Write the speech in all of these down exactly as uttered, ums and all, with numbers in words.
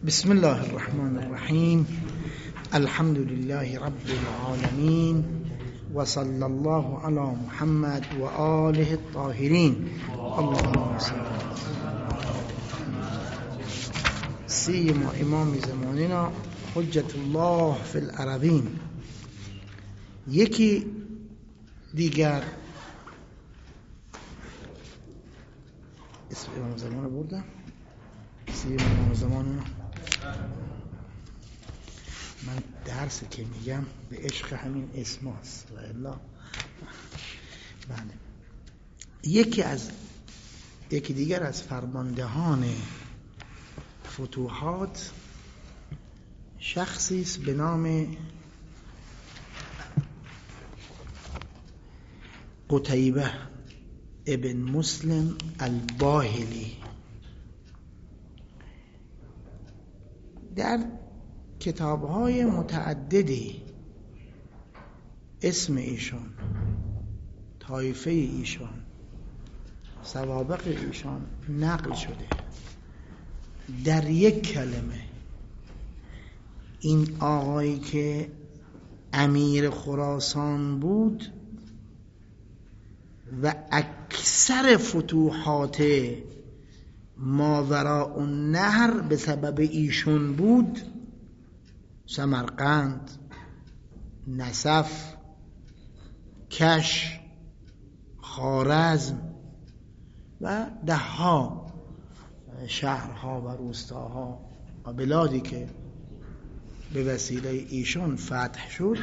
بسم الله الرحمن الرحیم. الحمد لله رب العالمین و صلی الله علی محمد و آله الطاهرین. اللهم صل سیما امام زماننا حجت الله فی الارضین. یکی دیگر اسم امام زمان بردم، سیما امام زماننا. من درس که میگم به عشق همین اسم هست و الا بله. یکی از یکی دیگر از فرماندهان فتوحات شخصی است به نام قتیبه ابن مسلم الباهلی. در کتاب‌های متعددی اسم ایشان، طایفه ایشان، سوابق ایشان نقل شده. در یک کلمه این آقایی که امیر خراسان بود و اکثر فتوحات ماوراء النهر به سبب ایشون بود، سمرقند، نسف، کش، خوارزم و دهها شهرها و روستاها و بلادی که به وسیله ایشون فتح شد،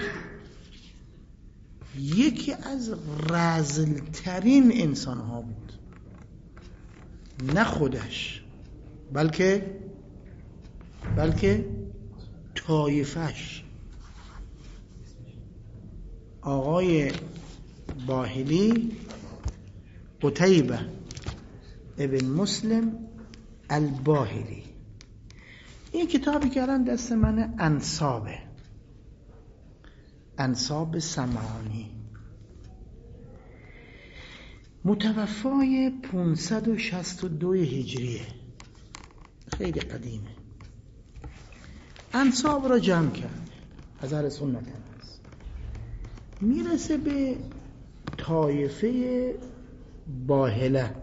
یکی از رذلترین انسانها بود. نه خودش بلکه بلکه طایفش. آقای باهلی قتیبه ابن مسلم الباهلی. این کتابی که الان دست من انسابه، انساب سمعانی، متوفای پانصد و شصت و دو هجریه، خیلی قدیمه. انساب را جمع کرد، از اهل سنت هست. میرسه به طایفه باهله،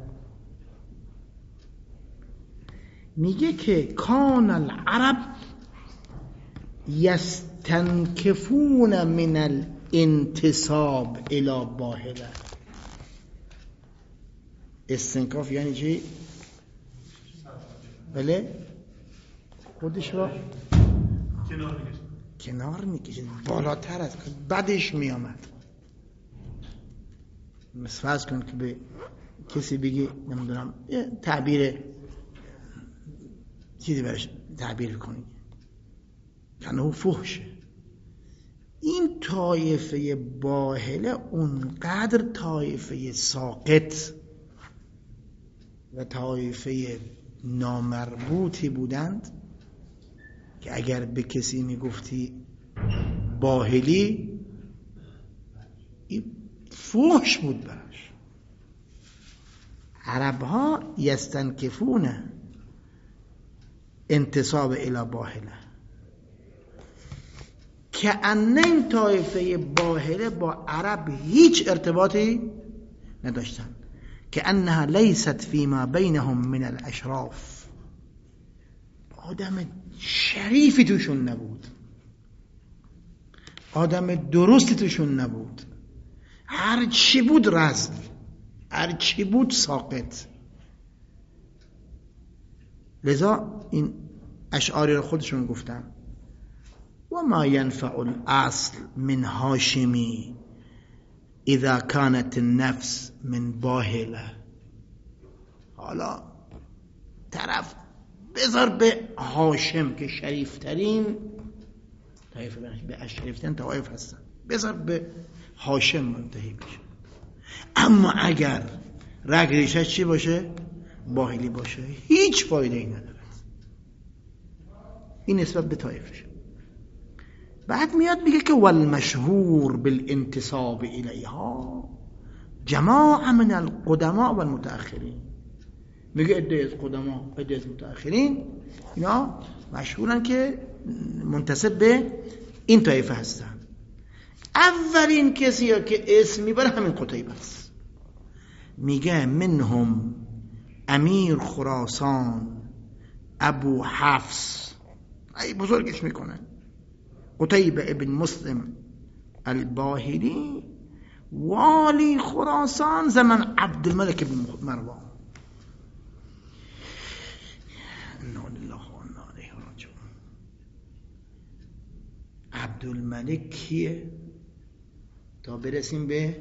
میگه که کان العرب یستنکفون من الانتساب الی باهله. استنکاف یعنی چی؟ بله خودش را کنار میکشید کنار میکشید بالاتر از بدش میامد. مثل فرض کن که به کسی بگی نمیدونم تعبیر چیزی برش تعبیر کنی یعنی او فحشه. این طایفه باهله اونقدر طایفه ساقط و طایفه نامربوطی بودند که اگر به کسی میگفتی باهلی این فحش بود براش. عربها یستنکفون انتساب الی باهله، که ان این طایفه باهله با عرب هیچ ارتباطی نداشتن، که انها لیست فیما بینهم من الاشراف. آدم شریفی توشون نبود، آدم درستی توشون نبود، هر چی بود رذل، هر چی بود ساقط. لذا این اشعاری رو خودشون گفتن: و ما ینفع الاصل من هاشمی اذا كانت النفس من باهله. حالا طرف بذار به هاشم که شریفترین طایفه به اشرفترین طایف هستن، بذار به هاشم منتهی بشه، اما اگر رگ ریشش چی باشه؟ باهلی باشه، هیچ فایده ای نداره. این نسبت به طایفش. بعد میاد میگه که والمشهور بالانتساب الیها جماعه من القدماء والمتأخرین. میگه عده از قدما، عده از متأخرین، اینا مشهورن که منتسب به این طایفه هستن. اولین کسی که اسم میبره همین قتیبه است. میگه منهم امیر خراسان ابو حفص، ای بزرگش میکنه، قتیبه ابن مسلم الباهلی والی خراسان زمن عبدالملک بن مروان. انا لله و انا الیه راجعون. عبدالملک کیه؟ تا برسیم به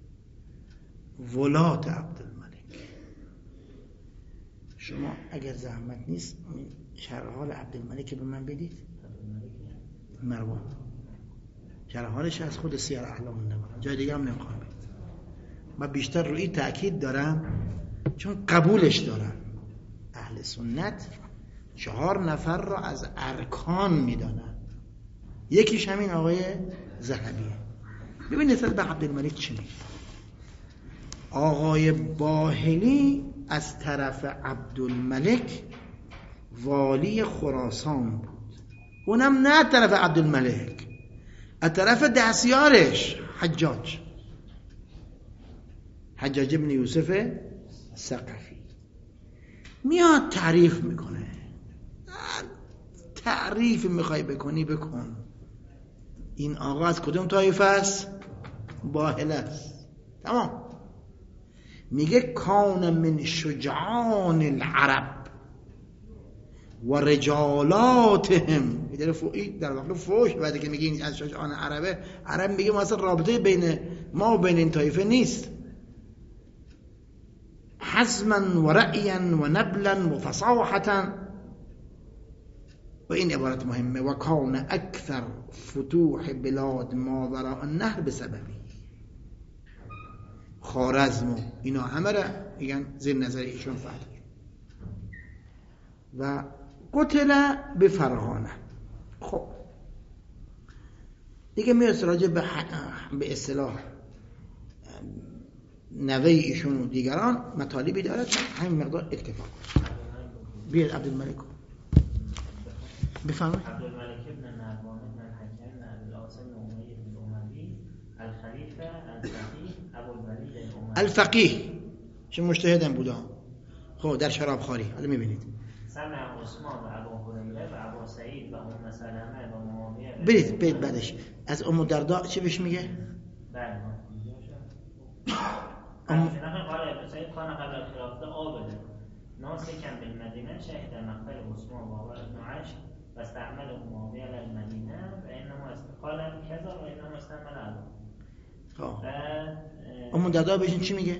ولات عبدالملک. شما اگر زحمت نیست شرح حال عبدالملک به من بدید. مروان شرح حالش از خود سیر اعلام النبلا، جای دیگه هم نمیخوام بدید. من بیشتر روی تأکید دارم چون قبولش دارم. اهل سنت چهار نفر را از ارکان میدانن، یکیش همین آقای ذهبیه. ببین نسبت به عبدالملک چی میگه. آقای باهلی از طرف عبدالملک والی خراسان بود، اونم نه طرف عبدالملک، از طرف دستیارش حجاج حجاج ابن یوسف ثقفی. میاد تعریف میکنه. تعریف میخوای بکنی بکن. این آقا از کدوم طایفه است؟ باهل است. تمام. میگه کان من شجعان العرب و رجالاتهم. در واقع فوش بعد که میگه از شجعان عربه، عرب میگه ما اصلا رابطه بین ما و بین این طایفه نیست. حزما و رأیا و نبلا و فصاحتا. و این عبارت مهمه. و کان اکثر فتوح بلاد ما وراء النهر بسببی. خوارزم و اینا همه را میگن زیر نظر ایشون فتح. و قتل به فرغانه. خب دیگه میرسه راجع به به اصطلاح نوه ایشون و دیگران مطالبی دارد، همین مقدار اکتفا کنید. بیاد عبدالملک بفرمایید. عبدالملک ابن نروان ابن الحکم ابن العاص ابن امیه بن اموی الخلیفه الفقیه ابوالولید الاموی. الفقیه چه مجتهدم بوده. خب در شراب خواری حالا میبینید. سمع عثمان و ابو هریره و ابو سعید و ام سلمه و معاویه. برید برید بعدش از ام الدرداء چه بهش میگه؟ بله ام قال سعید کان قبل الخلافه عابد ناسکا بالمدینه شهد مقتل عثمان و ابن عش و استعمل معاویه علی المدینه و انما قال کذا و انما استعمل علی. خب ام الدرداء بهش چی میگه؟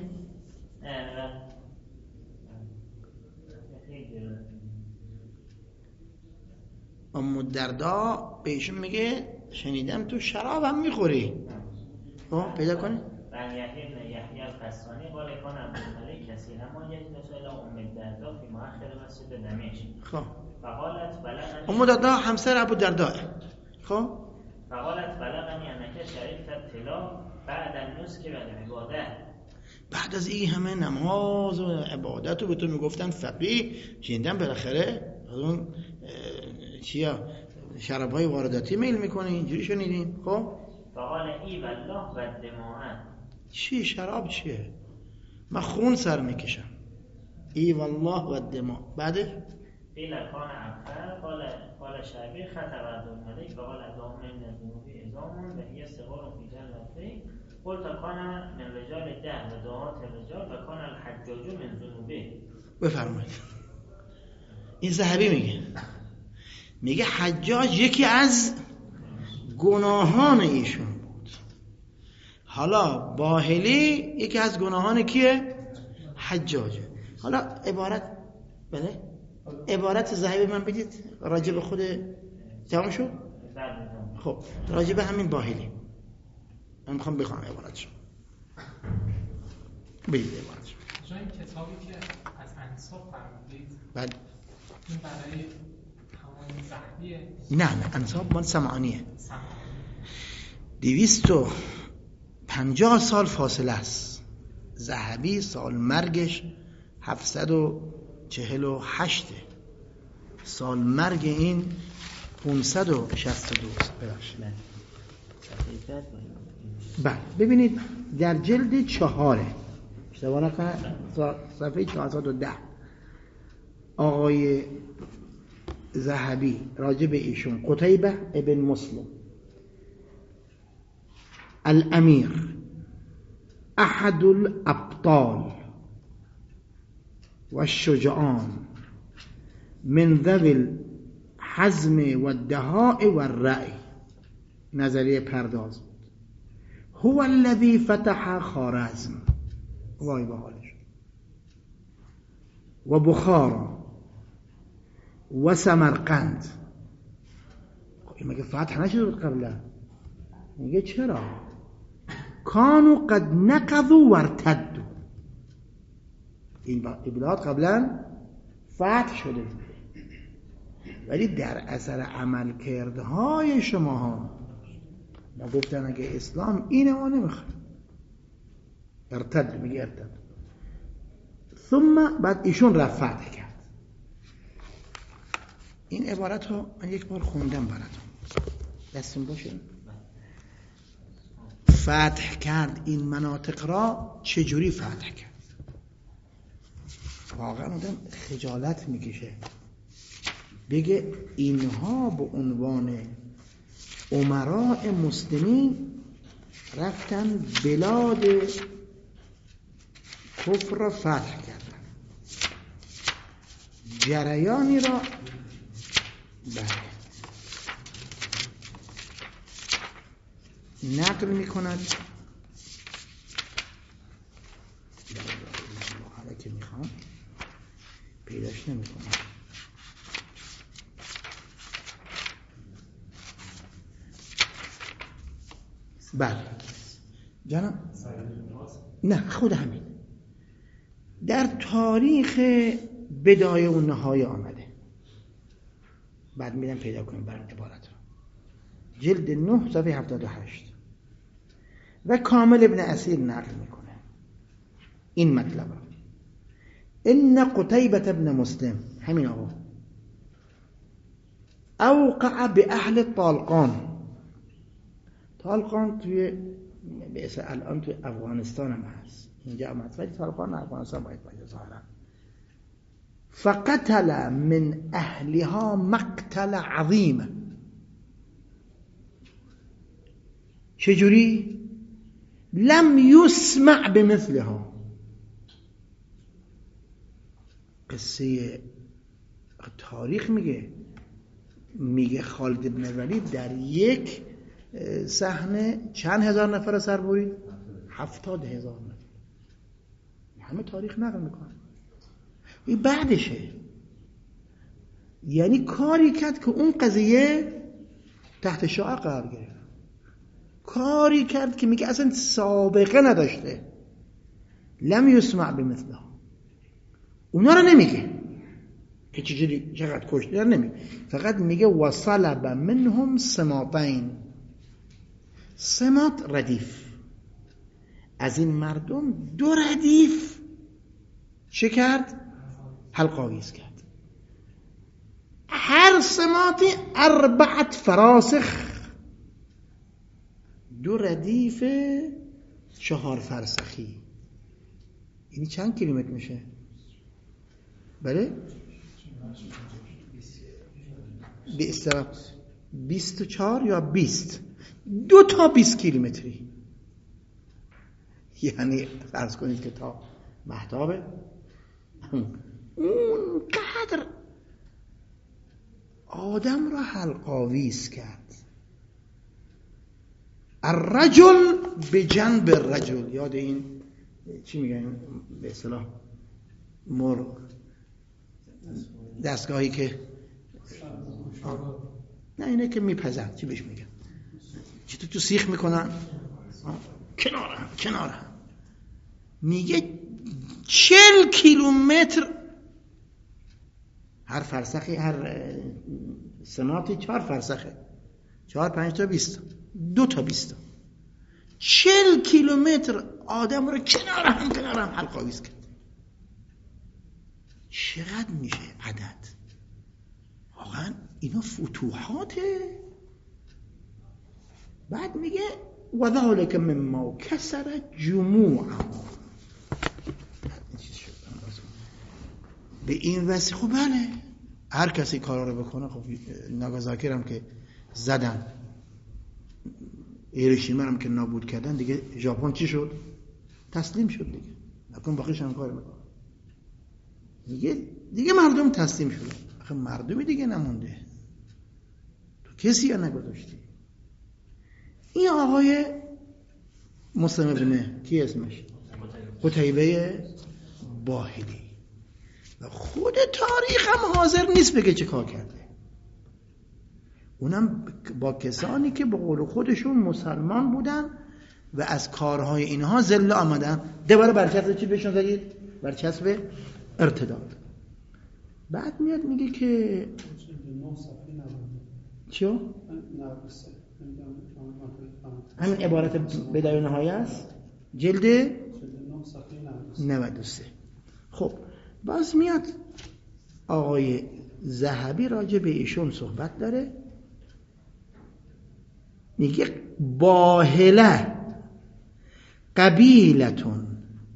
ام الدرداء بهشون میگه شنیدم تو شراب هم میخوری. خب پیدا کنی؟ بن یحیی بن یحیی القسانی قال کان عبدالملک کثیرا ما یجلس الی ام الدرداء فی مؤخر مسجد دمشق. خب فقالت بلغنی ام الدرداء همسر ابو الدرداء. خب فقالت بلغنی انک شریفت الطلا بعد النسک و العباده. بعد از این همه نماز و عبادت رو به تو میگفتن فقیه، شنیدم بالاخره از اون چیا شراب‌های وارداتی میل میکنی، اینجوری شنیدیم. خب فقال ای والله و دماء. چی شراب چیه؟ من خون سر میکشم. ای والله و دماء. بعدش قیل کان عبد قال قال شعبی خطب عبدالملک فقال اللهم ان الذنوب عظام و هي صغار فی جنته. قلت کان من رجال ده و دعات الرجال و کان الحجاج من ذنوبه. بفرمایید. این ذهبی میگه میگه حجاج یکی از گناهان ایشون بود. حالا باهلی یکی از گناهان کیه؟ حجاجه. حالا عبارت بله عبارت ذهبی من بدید راجع به خود تمام شد. خب راجع به همین باهلی من میخوام بخوام عبارتشو بگید. عبارتشو جای کتابی که از انصاف فرمودید بله این برای همون ذهبیه؟ نه نه انصاف مال سمعانیه. دویست و پنجاه سال فاصله است. ذهبی سال مرگش هفتصد و چهل و هشت سال مرگ این پانصد و شصت و دو ببخشید. بله ببینید در جلد چهاره اشتباه نکنم صفحه چهارصد و ده آقای ذهبی راجع به ایشون قتیبه ابن مسلم الامیر احد الابطال و الشجعان من ذوی الحزم و الدهاء و الرأی، نظریه پرداز، هو الذي فتح خوارزم وای به حالش و بخارا و سمرقند. این مگه فتح نشده بود قبلا؟ میگه چرا؟ کانو قد نقضوا و ارتدوا، این بلاد قبلا فتح شده بود ولی در اثر عمل کردهای شما ها ما گفتن اگه اسلام اینه ما نمیخواد ارتد، میگه ارتد. ثم بعد ایشون رفت فتح کرد. این عبارت ها من یک بار خوندم براتون، دستون باشه. فتح کرد این مناطق را چجوری فتح کرد؟ واقعا آدم خجالت میکشه بگه اینها به عنوان امراء مسلمین رفتن بلاد کفر را فتح کردن، جریانی را بله نقل میکند. حالا که میخوام پیداش نمیکنم. بله جناب نه خود همین در تاریخ بدایه و نهایه آمده. بعد میدم پیدا کنیم برای عبارت رو جلد نه صفحه هفتاد و هشت و کامل ابن اسیر نقل میکنه این مطلب رو. ان قتیبة ابن مسلم همین آقا اوقع به اهل طالقان. طالقان توی بیسه الان توی افغانستان هم هست، اینجا هم هست ولی طالقان افغانستان باید باید ظاهرا. فقتل من اهلها مقتل عظیم. چجوری؟ لم يسمع بمثلها. قصه تاریخ میگه میگه خالد بن ولید در یک صحنه چند هزار نفر سر برید؟ هفتاد هزار نفر. همه تاریخ نقل میکنه. این بعدشه، یعنی کاری کرد که اون قضیه تحت شعاع قرار گرفت، کاری کرد که میگه اصلا سابقه نداشته. لم یسمع بمثلها. اونا رو نمیگه که چجوری چقدر کشته نمیگه، فقط میگه وصلب منهم سماطین. سماط ردیف، از این مردم دو ردیف چه کرد؟ حلقاویز کرد. هر سماطی اربعت فراسخ، دو ردیف چهار فرسخی. یعنی چند کیلومتر میشه؟ بله؟ به اصطلاح بیست و چهار یا بیست، دو تا بیست کیلومتری. یعنی فرض کنید که تا مهتابه اونقدر آدم را حلقاویز کرد. الرجل به جنب الرجل، یاد این چی میگن به اصطلاح مرغ دستگاهی که نه اینه که میپزن چی بهش میگن، چی تو تو سیخ میکنن کنار هم کنار هم. میگه چل کیلومتر هر فرسخی، هر سماطی چهار فرسخه، چهار پنج تا بیست، دو تا بیست، چل کیلومتر آدم رو کنار هم کنار هم حلقاویز کرد. چقدر میشه عدد؟ واقعا اینا فتوحاته. بعد میگه و ذلک مما کسر جموعا، به این وسیله. خب بله هر کسی کارا رو بکنه. خب ناگازاکی هم که زدن، هیروشیما هم که نابود کردن، دیگه ژاپن چی شد؟ تسلیم شد دیگه. نکن باقیش هم کار میکنه دیگه. دیگه مردم تسلیم شد. آخه مردمی دیگه نمونده، تو کسی ها نگذاشتی. این آقای مسلم ابن کی اسمش؟ قتیبه باهلی. و خود تاریخ هم حاضر نیست بگه چه کار کرده. اونم با کسانی که به قول خودشون مسلمان بودن و از کارهای اینها ذله آمدن. دوباره برچسب چی بهشون زدید؟ برچسب ارتداد. بعد میاد میگه که چیو؟ همین عبارت بدایه نهایه است، جلد نود و سه. خب باز میاد آقای ذهبی راجع به ایشون صحبت داره، میگه باهله قبیلتون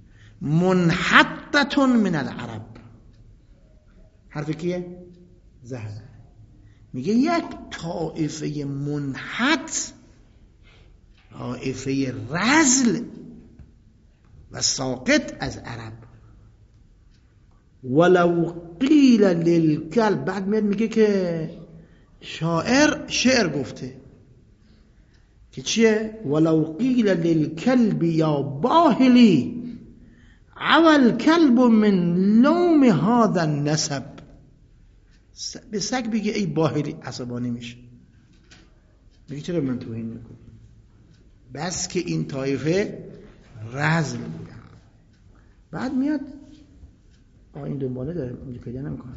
منحطتون من العرب. حرف کیه؟ ذهبی. میگه یک طائفه منحط، طائفه رذل و ساقط از عرب. ولو قیل للکلب. بعد میاد میگه که شاعر شعر گفته که چیه؟ ولو قیل للکلب یا باهلی اول کلب من لوم هذا النسب. به سگ بگه ای باهلی عصبانی میشه، میگه چرا من توهین میکنی؟ بس که این طایفه رذل بودن. بعد میاد آه این دنباله داره اونجا پیدا نمیکنه.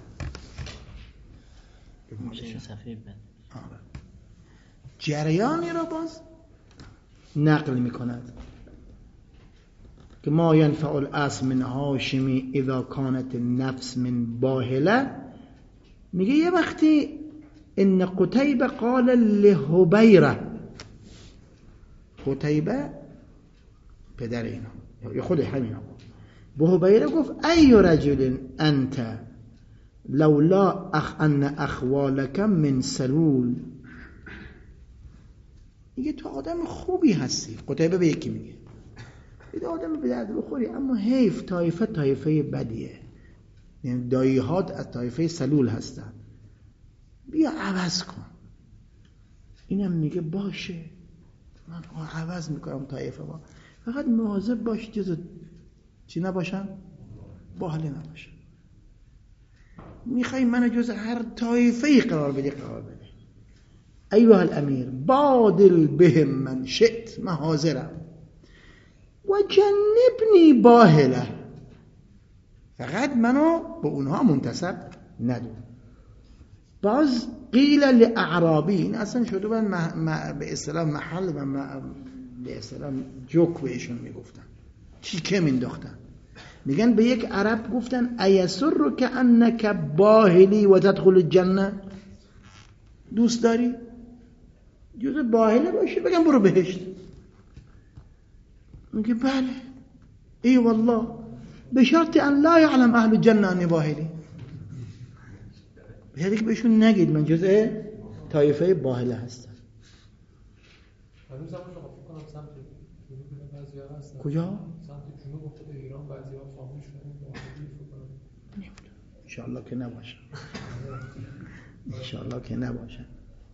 جریانی را باز نقل میکند که ما ینفع الاصل من هاشمی اذا کانت النفس من باهله. میگه یه وقتی ان قتیبه قال لحبیره، قتیبه پدر اینا یا خود همین آقا به حبیره گفت ای رجل انت لولا اخ ان اخوالک من سلول. میگه تو آدم خوبی هستی. قتیبه به یکی میگه این آدم به درد بخوری، اما حیف طایفه طایفه بدیه، یعنی دایی‌هات از طایفه سلول هستن، بیا عوض کن. اینم میگه باشه من عوض میکنم طایفه ما، فقط مواظب باش جز چی نباشن؟ باهله نباشن. میخوای منو جز هر طایفه قرار بدی قرار بده. ایها الامیر بادل بهم من شئت، من حاضرم. و جنبنی باهله، فقط منو به اونها منتسب ندو. باز قیل لاعرابی، این اصلا شده بود به اصطلاح محل و به اصطلاح جوک بهشون میگفتن، چیکه مینداختن. میگن به یک عرب گفتن ایسرک انک باهلی و تدخل الجنه، دوست داری جز باهله باشی بگم برو بهشت؟ میگه بله. ای والله به شرط ان لا یعلم اهل الجنه انی باهلی، به شرطی که بهشون نگید من جزء طایفه باهله هستم. کجا؟ سمت جنوب خود ایران بعضی‌ها خاموش شدن. انشاءالله که نباشن، انشاءالله که نباشن.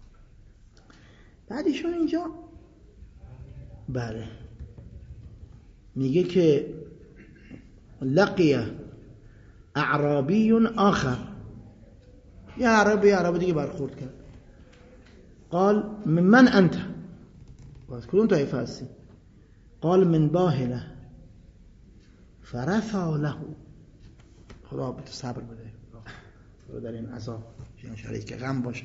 بعدشون اینجا بله میگه که لقیه اعرابی آخر، یه عربی یه عربی دیگه برخورد کرد. قال من من انت، باز کدوم طایفه هستی؟ قال من باهله. فرفع له، خدا به تو صبر بده خدا در این عذاب شریک غم باشه.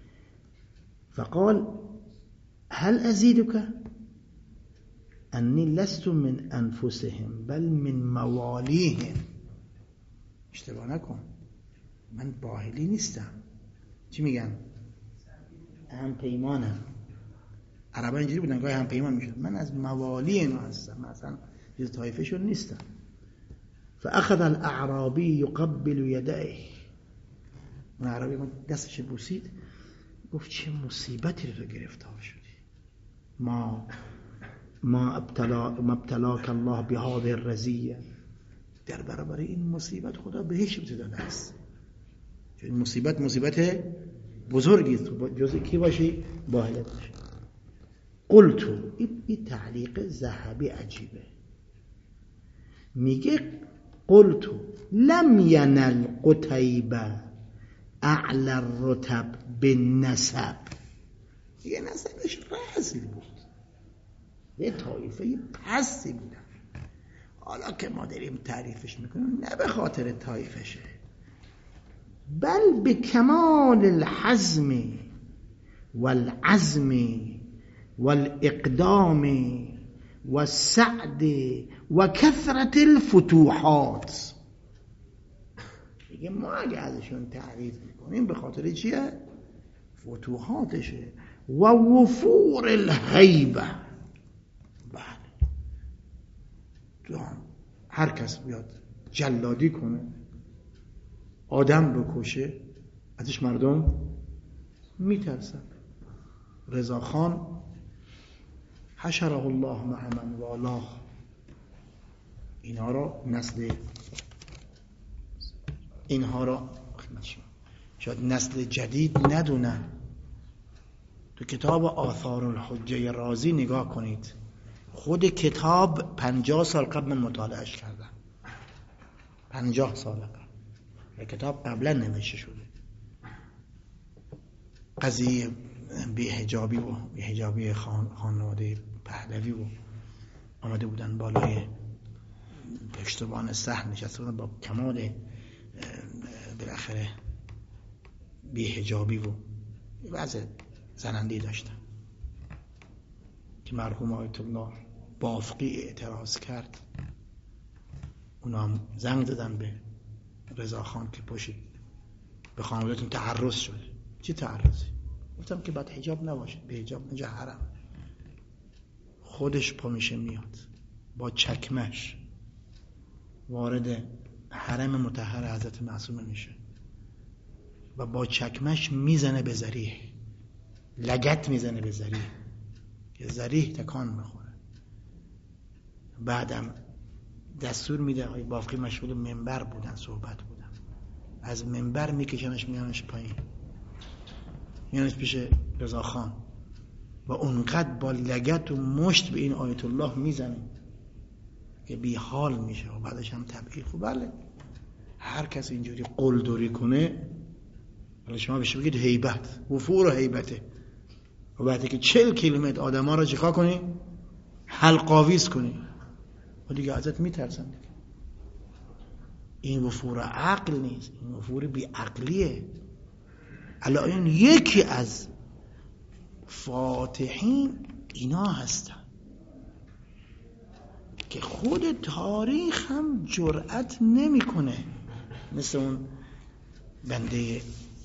فقال هل ازیدک انی لست من انفسهم بل من موالیهم. اشتباه نکن، من باهلی نیستم، چی میگن؟ هم پیمانم. عربا اینجوری بودن، گاهی هم پیمان میشد. من از موالی اینو هستم، مثلا جز طایفه شون نیستم. فاخذ الاعرابی یقبل یدیه، اون عربی دستش بوسید، گفت چه مصیبتی رو گرفتار شدی، ما ما ابتلا ما ابتلاک الله بهذه الرزیه، در برابر این مصیبت خدا بهش داده است. چون این مصیبت مصیبت بزرگی است، جزء کی باشی؟ باهلت باشی. قلت، این تعلیق ذهبی عجیبه، میگه قلت لم ینل قتیبه اعلی الرتب بالنسب، یه نسبش رزل بود، یه طایفه پستی بودن. حالا که ما داریم تعریفش میکنیم نه به خاطر طایفشه، بل به کمال الحزم والعزم والاقدام والسعد و کثرت الفتوحات. دیگه ما اگه ازشون تعریف میکنیم به خاطر چیه؟ فتوحاتشه و وفور الهیبه. بله، هر کس بیاد جلادی کنه، آدم بکشه، ازش مردم میترسن. رضا خان حشره الله مع من والاه، اینها را نسل اینها را شاید نسل جدید ندونن. تو کتاب آثار الحجه رازی نگاه کنید، خود کتاب پنجاه سال قبل من مطالعهش کردم، پنجاه سال قبل، کتاب قبلا نوشته شده. قضیه بی‌حجابی و بی‌حجابی خان خانواده پهلوی و آمده بودن بالای پشتبان صحن نشسته بودن با کمال بالاخره بی‌حجابی و وضع زننده‌ای داشتن که مرحوم آیت الله بافقی اعتراض کرد. اونا هم زنگ دادن به رضا خان که پاشید به خانواده‌تون تعرض شده. چی تعرضی؟ گفتم که بعد حجاب نباشید، به حجاب اینجا حرم. خودش پا میشه میاد با چکمش وارد حرم مطهر حضرت معصومه میشه و با چکمش میزنه به ذریح، لگت میزنه به ذریح که ذریح تکان میخوره. بعدم دستور میده، آقای بافقی مشغول منبر بودن، صحبت بودن، از منبر میکشنش میانش پایین، میانش پیش رضا خان و اونقدر با لگت و مشت به این آیت الله میزنه که بی حال میشه و بعدش هم تبعیض. خب بله، هر کس اینجوری قلدری کنه، ولی شما بهش بگید هیبت، وفور و هیبته، و بعد که چهل کیلومتر آدم ها رو چیکار کنی؟ حلقاویز کنی و دیگه ازت میترسن دیگه. این وفور عقل نیست، این وفور بی عقلیه. الان این یکی از فاتحین اینا هستن که خود تاریخ هم جرأت نمیکنه، مثل اون بنده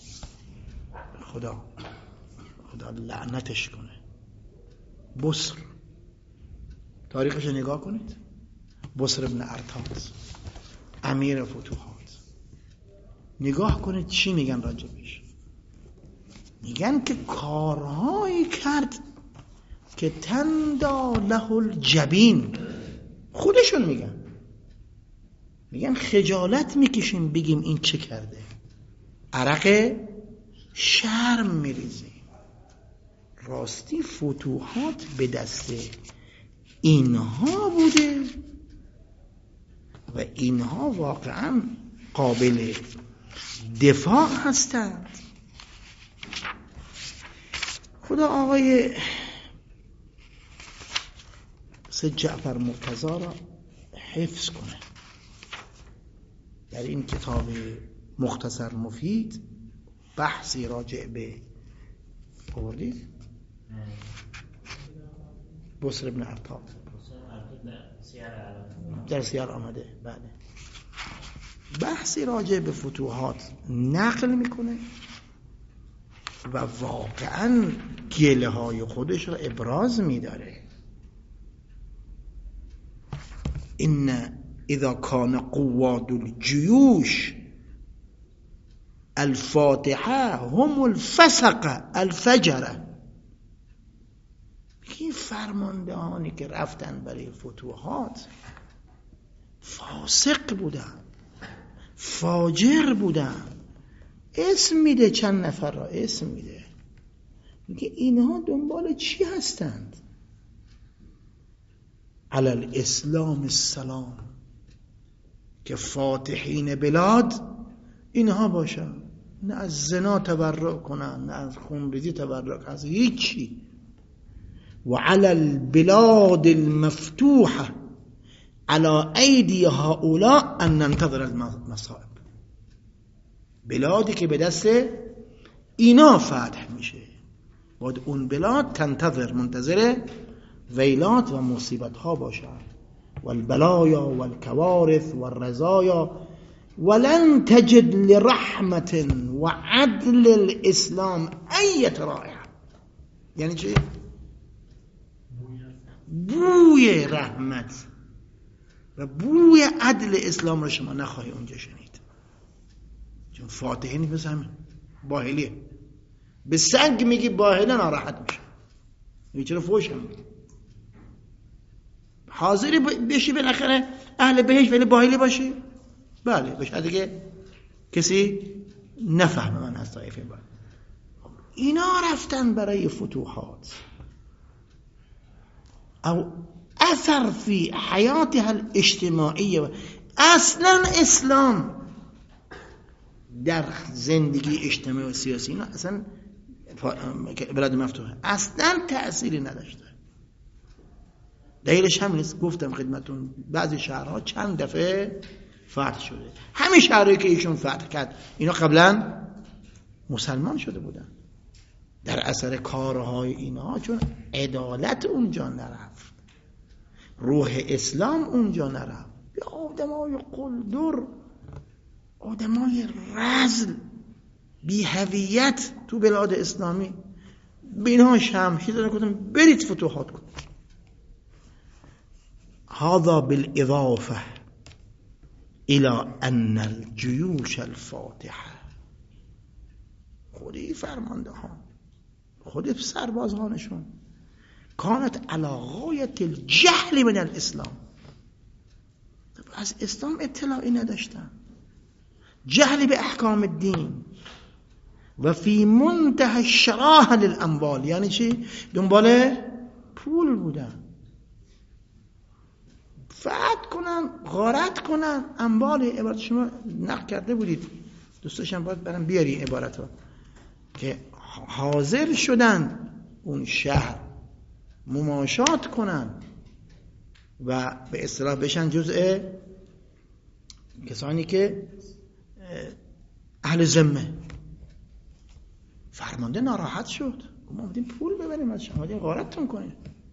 خدا خدا لعنتش کنه بصر. تاریخش نگاه کنید، بصر ابن ارتاز امیر فتوحات، نگاه کنید چی میگن راجبش. میگن که کارهایی کرد که تندى له الجبین. خودشون میگن میگن خجالت میکشیم بگیم این چه کرده، عرق شرم میریزیم. راستی فتوحات به دست اینها بوده و اینها واقعا قابل دفاع هستند. خدا آقای سید جعفر مرتضی را حفظ کنه. در این کتاب مختصر مفید بحثی راجع به آوردید بصر ابن ارتاز در سیار آمده، بله، بحثی راجع به فتوحات نقل میکنه و واقعا گله های خودش رو ابراز می‌داره. این اذا کان قواد الجیوش الفاتحه هم الفسق الفجره، این فرماندهانی که رفتن برای فتوحات فاسق بودن، فاجر بودن. اسم میده چند نفر را اسم میده، میگه اینها دنبال چی هستند؟ علی الاسلام السلام، که فاتحین بلاد اینها باشن، نه از زنا تبرع کنن، نه از خونریزی تبرع کنن، از هیچی. و علی البلاد المفتوحه على ایدی هؤلاء ان ننتظر المصائب، بلادی که به دست اینا فتح میشه، باید اون بلاد تنتظر، منتظر ویلات و مصیبت ها باشن، والبلایا والکوارث والرزایا، ولن تجد لرحمت و عدل الاسلام ایت رائحه. یعنی چی؟ بوی رحمت و بوی عدل اسلام رو شما نخواهی اونجا شنید، چون فاتحه نیست همین باهلیه. به سنگ میگی باهله ناراحت میشه، میگی چرا فوش هم میگی؟ حاضری بشی بالاخره اهل بهشت ولی باهلی باشی؟ بله، بشه دیگه کسی نفهمه من از طایفه باید. اینا رفتن برای فتوحات او اثر فی حیاتها الاجتماعیه. اصلا اسلام در زندگی اجتماعی و سیاسی اینا اصلا بلاد مفتوحه اصلا تأثیری نداشته. دلیلش همین است، گفتم خدمتون بعضی شهرها چند دفعه فتح شده. همین شهرهایی که ایشون فتح کرد اینا قبلا مسلمان شده بودن در اثر کارهای اینا، چون عدالت اونجا نرفت، روح اسلام اونجا نرفت. بیا آدمای قلدر، آدمای رذل بی هویت تو بلاد اسلامی به اینها شمشیر دادن، گفتن برید فتوحات کنید. هذا بالاضافه الى ان الجيوش الفاتحه، خودی فرمانده ها، خود سربازانشون کانت علی غایت الجهل من الاسلام، از اسلام اطلاعی نداشتن، جهل به احکام الدین و فی منتهى الشراهه للاموال. یعنی چی؟ دنبال پول بودن، فتح کنن، غارت کنن اموال. عبارت شما نقل کرده بودید، دوستاشم باید برام بیاری عبارت ها، که حاضر شدن اون شهر مماشات کنن و به اصطلاح بشن جزء کسانی که اهل ذمه. فرمانده ناراحت شد، ما اومدیم پول ببریم از شما، اومدیم غارتتون کنیم.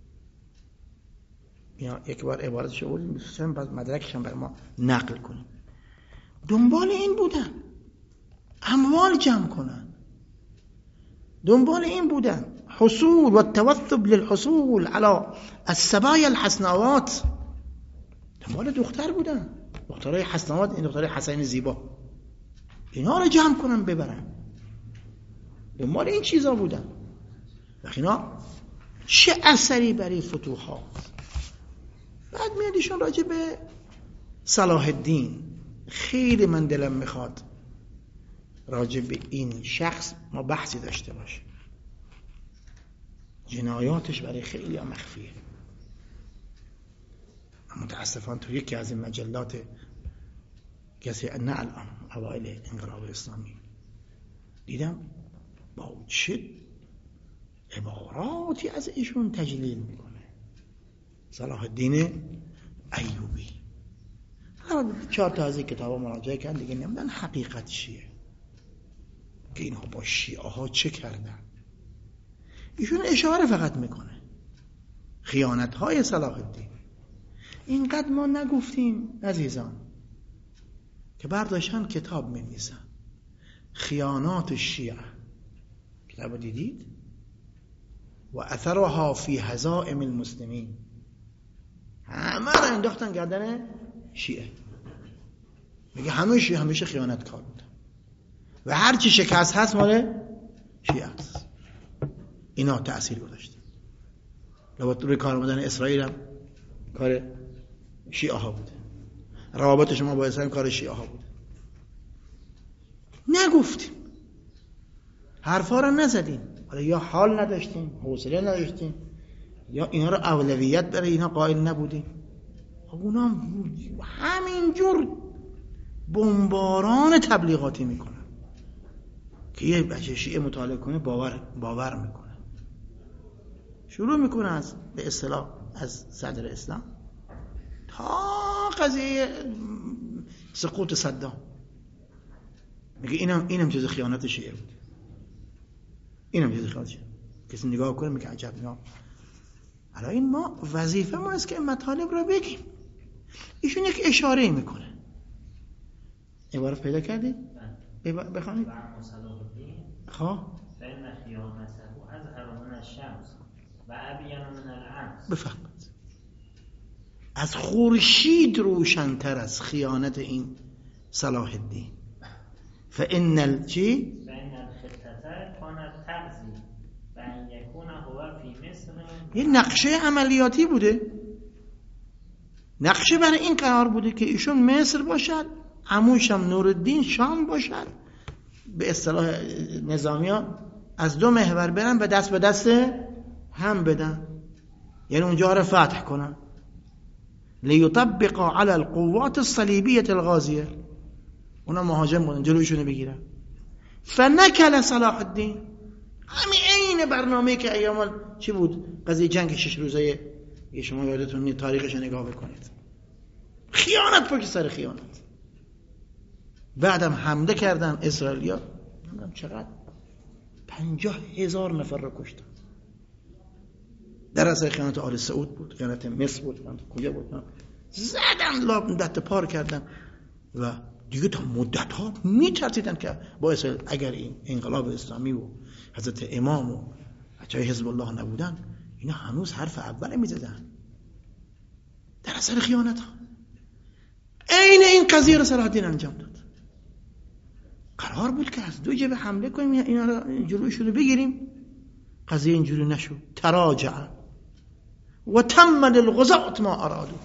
یا یک بار عبارتش رو بودیم بسیارم بعد مدرکش هم برای ما نقل کنیم. دنبال این بودن اموال جمع کنن، دنبال این بودن حصول و توثب للحصول على السبايا الحسناوات. دنبال دختر بودن، دخترای حسناوات، این دخترای حسین زیبا، اینا رو جمع کنن ببرن، دنبال این چیزا بودن. و اینا چه اثری برای فتوحات. بعد میادیشون راجع به صلاح الدین، خیلی من دلم میخواد راجع به این شخص ما بحثی داشته باشه. جنایاتش برای خیلی مخفیه. متاسفانه تو یکی از این مجلات کسی نه الان اوایل انقلاب اسلامی دیدم با چه عباراتی از ایشون تجلیل میکنه. صلاح الدین ایوبی. چهار تا از این کتابا مراجعه کردن دیگه، نمیدونن حقیقت چیه، که اینها با شیعه ها چه کردن. ایشون اشاره فقط میکنه خیانت های صلاح الدین. اینقدر ما نگفتیم عزیزان که برداشتن کتاب می‌نویسن خیانات شیعه، کتاب دیدید؟ و اثرها فی هزائم المسلمین، همه را انداختن گردن شیعه. میگه همه شیعه همیشه خیانتکار بودن و هر چی شکست هست مال شیعه است. اینا تأثیر گذاشته. لابد روی کار آمدن اسرائیل هم کار شیعه ها بوده، روابط شما با اسرائیل کار شیعه ها بوده. نگفتیم، حرفا رو نزدیم، حالا یا حال نداشتیم، حوصله نداشتیم، یا اینا رو اولویت برای اینا قائل نبودیم. خب اونا همینجور بمباران تبلیغاتی میکنن که یه بچه شیعه مطالعه کنه باور باور میکنه. شروع میکنه از به اصطلاح از صدر اسلام تا قضیه سقوط صدام، میگه اینم اینم چیز خیانت شیعه بود، اینم چیز خیانت شیعه. کسی نگاه کنه میگه عجب. نه حالا این ما وظیفه ما است که مطالب رو بگیم. ایشون یک اشاره میکنه. عبارت پیدا کردید؟ بخوانید. خب فإن خیانته أظهر من الشمس و أبین من الأمس. بفرمایید. از خورشید روشن‌تر از خیانت این صلاح الدین. فإن الچی؟ فإن الخطة كانت تغزي بأن يكون هو في مصر. یه نقشه عملیاتی بوده، نقشه برای این قرار بوده که ایشون مصر باشد، عموش هم نورالدین شام باشد. به اصطلاح نظامیان از دو محور برن و دست به دست هم بدن، یعنی اونجا رو فتح کنن. لیطبق علی القوات الصلیبیه الغازیه، اونا مهاجم بودن جلویشونو بگیرن. فنکل صلاح الدین، همین عین برنامه‌ای که ایام چی بود؟ قضیه جنگ شش روزه، یه شما یادتون نیست تاریخش نگاه بکنید. خیانت پشت سر خیانت. بعدم حمله کردن اسرائیلیا، نمیدونم چقدر، پنجاه هزار نفر رو کشتن. در اثر خیانت آل سعود بود، خیانت مصر بود، کجا بود؟ زدن لاب دست پار کردن و دیگه تا مدت ها میترسیدن که با اسرائیل اگر این انقلاب اسلامی و حضرت امام و بچهای حزب الله نبودن، اینا هنوز حرف اول میزدن. در اثر خیانت ها عین این قضیه رو صلاح الدین انجام داد. قرار بود که از دو جبهه حمله کنیم، اینا رو جلوشون رو بگیریم. قضیه اینجوری نشد. تراجع و تم للغزاة ما ارادوا.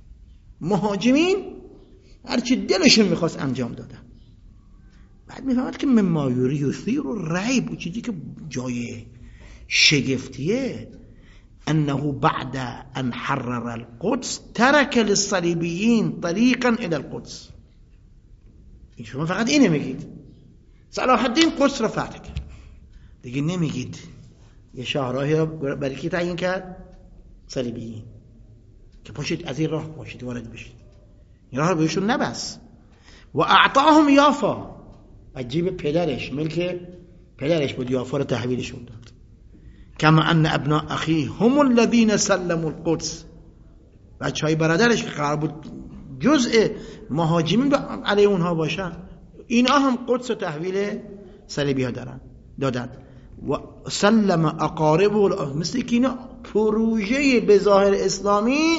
مهاجمین هرچی دلشون میخواست انجام دادن. بعد میفهمد که مما یثیر الریب، چیزی که جای شگفتیه، انه بعد ان حرر القدس ترك للصلیبیین طریقا الى القدس. این شما فقط اینه میگید صلاح الدین قدس را فتح کرد، دیگه نمیگید یه شاهراهی را برای کی تعیین کرد؟ صلیبیین، که پاشید از این راه پاشید وارد بشید. این راه رو بهشون نبس. و اعطاهم یافا، از جیب پدرش، ملک پدرش بود، یافا رو تحویلشون داد. کما ان ابناء اخیه هم الذین سلموا القدس، بچه های برادرش که قرار بود جزء مهاجمین علیه اونها باشن، اینا هم قدس رو تحویل صلیبی ها دارن دادن. و سلم اقاربه، مثل که اینا پروژه به ظاهر اسلامی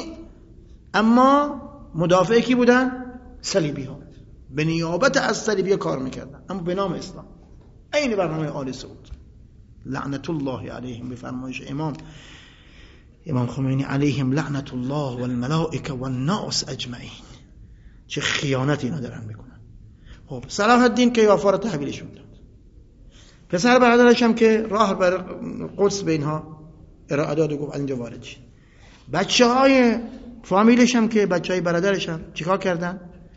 اما مدافع کی بودن؟ صلیبی ها، به نیابت از صلیبی ها کار میکردن اما به نام اسلام. این برنامه آل سعود لعنت الله علیهم، به فرمایش امام امام خمینی علیهم لعنت الله والملائکه والناس اجمعین. چه خیانتی اینا دارن میکنن. خب صلاح الدین که یافا رو تحویلشون داد، پسر برادرش هم که راه بر قدس به اینها ارائه داد و گفت اینجا وارد شید. بچه های فامیلش هم که بچه های برادرش هم چیکار کردن؟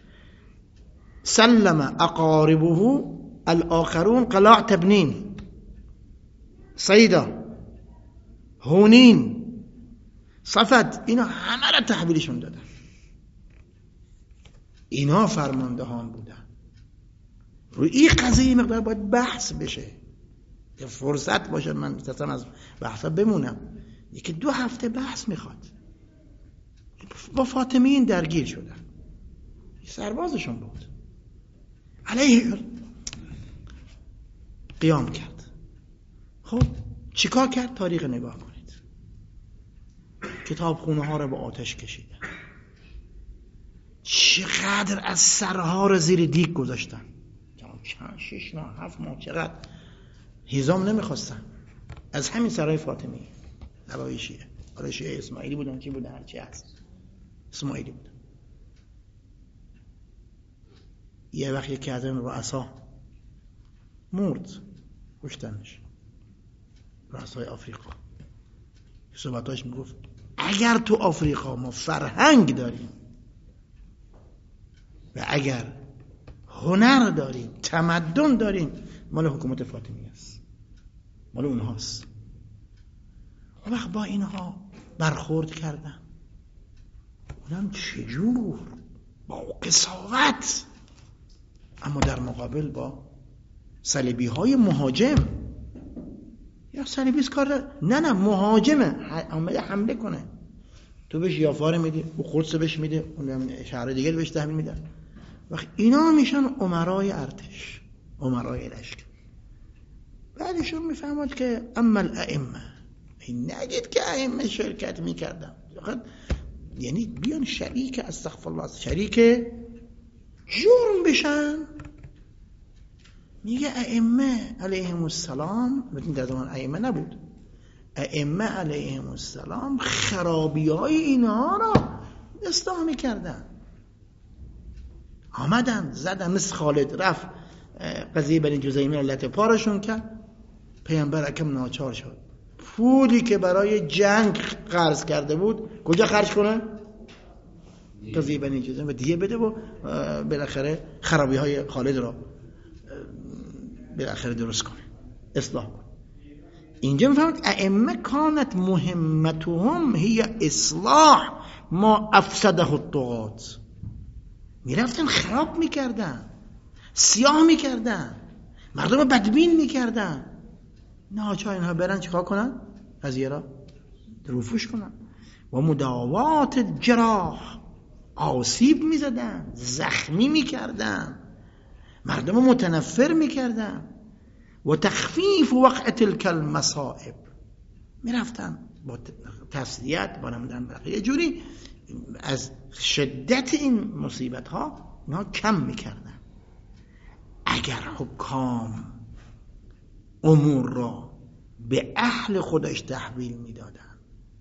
سلم اقاربه الاخرون قلاع تبنین، صیدا، هونین، صفد، اینا همه را تحویلشون دادن. اینا فرماندهان بودن. روی این قضیه مقدار باید بحث بشه، یه فرصت باشه. من می‌خواستم از بحثا بمونم، یکی دو هفته بحث میخواد. با فاطمیین درگیر شدن، سربازشون بود، علیه قیام کرد. خب چیکار کرد؟ تاریخ نگاه کنید. کتابخونه ها رو به آتش کشیدن، چقدر از سرها رو زیر دیگ گذاشتن، چند شش ماه هفت ماه چقدر هیزم نمیخواستن از همین سرای فاطمی، سرای شیعه. حالا شیعه اسماعیلی بودن چی بودن هرچی هست، اسماعیلی بودن. یه وقت یکی از این رؤسا مرد، کشتنش، رؤسای آفریقا. صحبتاش میگفت اگر تو آفریقا ما فرهنگ داریم و اگر هنر داریم، تمدن داریم، مال حکومت فاطمی است، مال اونهاست. وقت با اینها برخورد کردن، اونم چجور؟ با قساوت، اما در مقابل با صلیبی های مهاجم. یا صلیبیست کار نه نه مهاجمه، آمده حمله کنه، تو بهش یافاره میدی، او خودسه بهش میده، اون شهر دیگه بهش تحویل میدن. وقت اینا میشن امرای ارتش، امرای لشکر. بعدشون میفهمد که اما الائمه، نگید که ائمه شرکت میکردن، یعنی بیان شریک استغفر الله شریک جرم بشن. میگه ائمه علیهم السلام، مثل در زمان ائمه نبود، ائمه علیهم السلام خرابی های اینها را اصلاح میکردن. آمدن زدن، مثل خالد رفت قضیه بنی جزیمه علت پارشون کرد، پیامبر اکرم ناچار شد پولی که برای جنگ قرض کرده بود کجا خرج کنه؟ قضیه بنی جزیمه دیگه بده و بالاخره خرابی های خالد را بالاخره درست کنه، اصلاح کنه. اینجا میفهمید ائمه کانت مهمتهم هی اصلاح ما افسده الطغات. میرفتن خراب میکردن، سیاه میکردن، مردم بدبین میکردن. ناچار اینها برن چیکار کنن؟ قضیه را روفوش کنن. و مداوات جراح، آسیب میزدن، زخمی میکردن، مردم متنفر میکردن. و تخفیف وقع تلک المصائب، میرفتن با تسلیت با نمیدن یه جوری از شدت این مصیبت ها اینا کم میکردن. اگر حکام امور را به اهل خودش تحویل میدادن،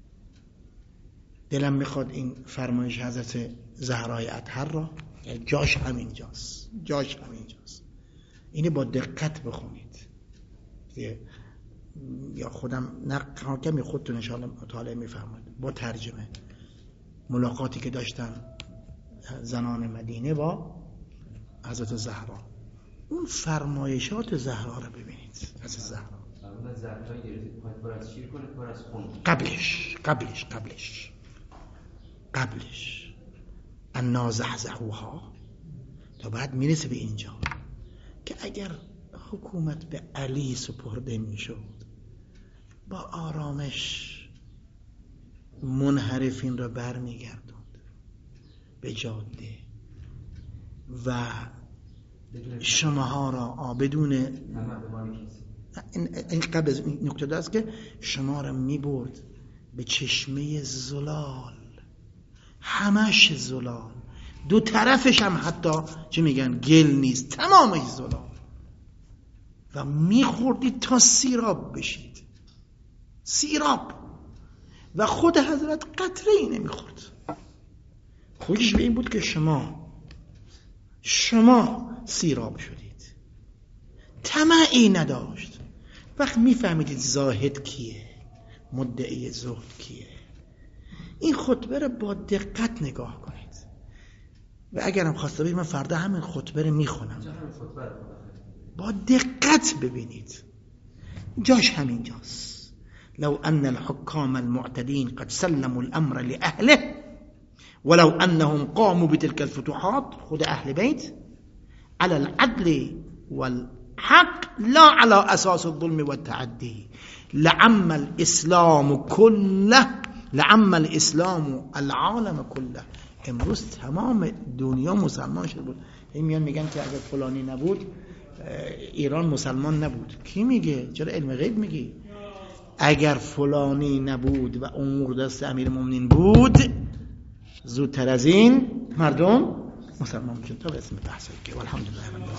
دلم میخواد این فرمایش حضرت زهرای اطهر را، جاش همینجاست، جاش همینجاست، اینه با دقت بخونید. یا خودم نقل کمی خودتون انشاءالله مطالعه میفهمید با ترجمه. ملاقاتی که داشتن زنان مدینه با حضرت زهرا، اون فرمایشات زهرا رو ببینید. حضرت زهرا قبلش قبلش قبلش قبلش انا زحزحوها تا بعد میرسه به اینجا که اگر حکومت به علی سپرده میشد، با آرامش منحرفین را برمیگردوند به جاده و شماها را بدون این قبل از این نکته دست که شما را میبرد به چشمه زلال، همش زلال، دو طرفش هم حتی چه میگن گل نیست، تمامش زلال، و میخوردید تا سیراب بشید، سیراب. و خود حضرت قطره ای نمیخورد. خودش به این بود که شما شما سیراب شدید، طمعی نداشت. وقت میفهمیدید زاهد کیه، مدعی زهد کیه. این خطبه رو با دقت نگاه کنید و اگرم خواسته بید من فردا همین خطبه رو میخونم، با دقت ببینید، جاش همینجاست. لو ان الحكام المعتدين قد سلموا الامر لاهله ولو انهم قاموا بتلك الفتوحات، خود اهل بیت، على العدل والحق لا على اساس الظلم والتعدي لعم الاسلام كله، لعم الاسلام العالم كله. امروز تمام دنیا مسلمان شده بود. این میان میگن که اگر فلانی نبود ایران مسلمان نبود. کی میگه؟ چرا علم غیب میگی؟ اگر فلانی نبود و امور دست امیرالمومنین بود زودتر از این مردم مسلمان میشن. تا به اسم بحثی که والحمدلله.